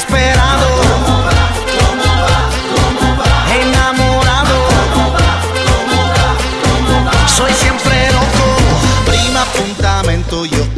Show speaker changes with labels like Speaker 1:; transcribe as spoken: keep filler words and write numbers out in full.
Speaker 1: desesperado,
Speaker 2: ¿Cómo va? ¿Cómo va? ¿Cómo va?
Speaker 1: enamorado,
Speaker 2: ¿Cómo va? ¿Cómo va? ¿Cómo va?
Speaker 1: soy siempre loco, prima apuntamento, yo